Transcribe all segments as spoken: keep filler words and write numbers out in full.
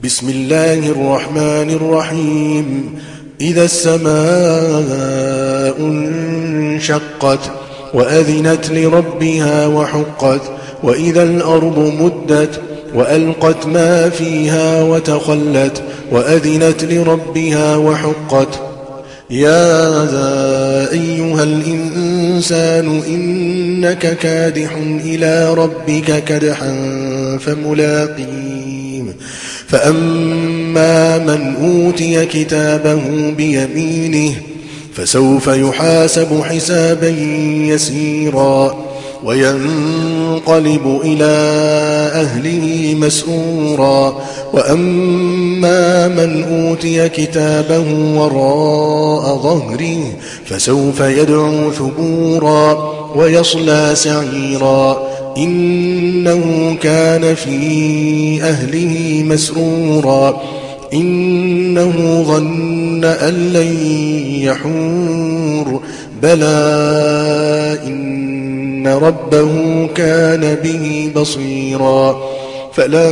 بسم الله الرحمن الرحيم إذا السماء انشقت وأذنت لربها وحقت وإذا الأرض مدت وألقت ما فيها وتخلت وأذنت لربها وحقت يا أيها الإنسان إنك كادح إلى ربك كدحا فملاقيه فأما من أوتي كتابه بيمينه فسوف يحاسب حسابا يسيرا وينقلب إلى أهله مسرورا وأما من أوتي كتابه وراء ظهره فسوف يدعو ثبورا ويصلى سعيرا إنه كان في أهله مسرورا إنه ظن أن لن يحور بلى إن ربه كان به بصيرا فلا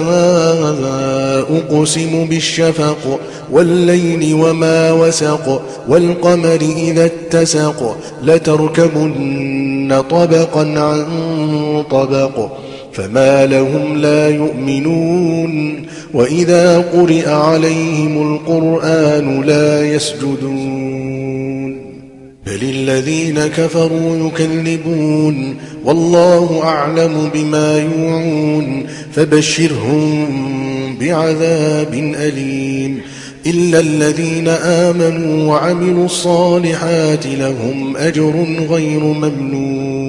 أقسم بالشفق والليل وما وسق والقمر إذا اتسق لتركبن طبقا عن طبق فما لهم لا يؤمنون وإذا قرئ عليهم القرآن لا يسجدون بل الذين كفروا يكذبون والله أعلم بما يوعون فبشرهم بعذاب أليم إلا الذين آمنوا وعملوا الصالحات لهم أجر غير ممنون